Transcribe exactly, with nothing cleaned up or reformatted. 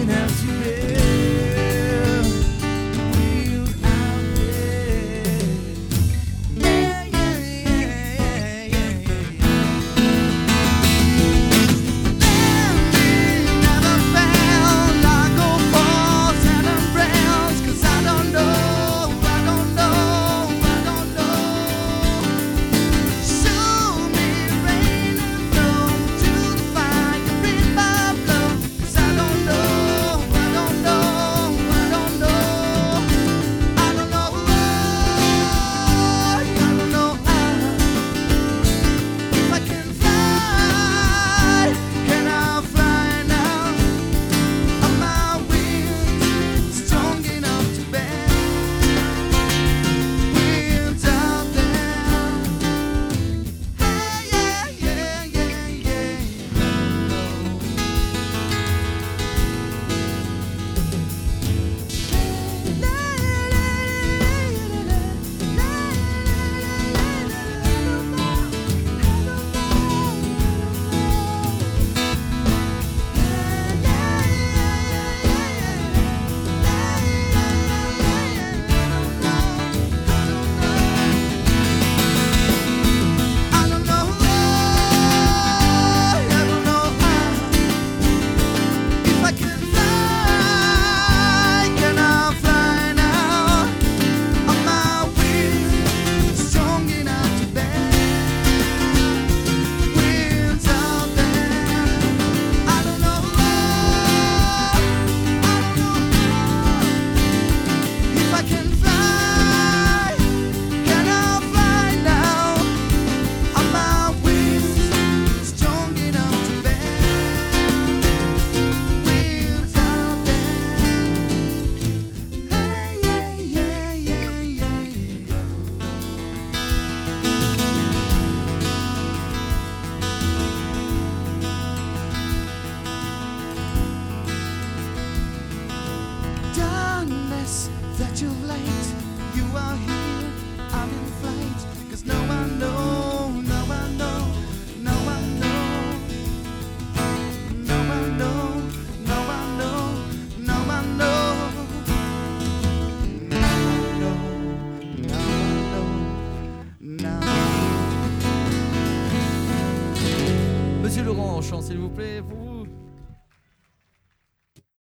That you're late, you are here, I'm in flight. Cause no one know, no one know, no one know. No one know, no one know, no one know. No one know, no one know, no one know. Monsieur Laurent, chant s'il vous plaît, vous